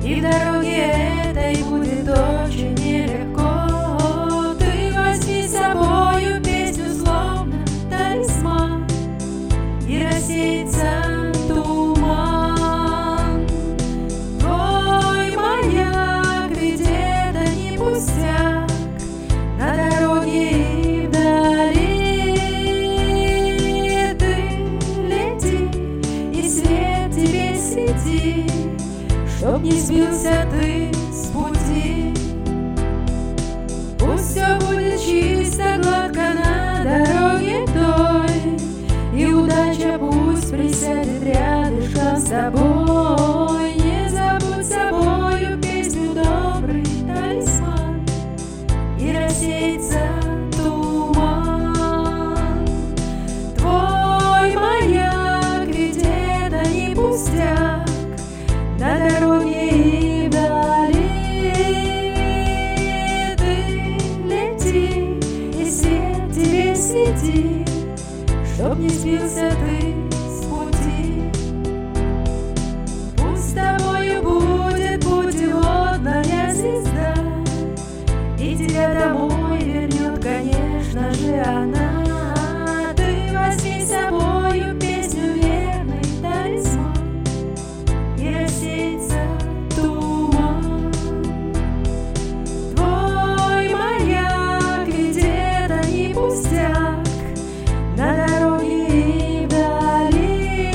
И в дороге этой будет очень нелегко. Ты возьми с собою песню, словно талисман, и рассеется туман. Твой маяк ведь это не пустяк, на дороге и вдали. Ты лети, и свет тебе свети, чтоб не сбился ты с пути. Пусть все будет чисто, гладко на дороге той, и удача пусть присядет рядышком с тобой. Не забудь с собою песню, добрый талисман, и рассеется туман. Твой маяк ведь это не пустяк, на дороге и вдали. Ты лети, и свет тебе свети, чтоб не сбился ты с пути. Пусть с тобою будет путеводная звезда, и тебя домой вернет, конечно же, она. Ты возьми с собою песню, верный талисман, и рассеется туман. Твой маяк ведь это не пустяк, на дороге и вдали.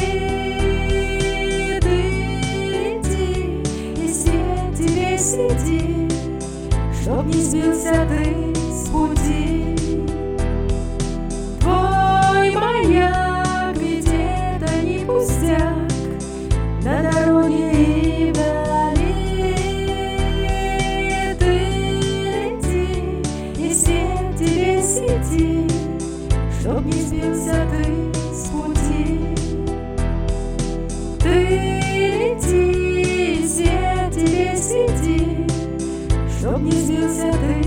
Ты лети, и свет тебе свети, чтоб не сбился ты с пути. Твой маяк ведь это не пустяк, на дороге и вдали. Ты лети, и свет тебе свети, чтоб не сбился ты с пути. Ты лети, и свет тебе свети, чтоб не сбился ты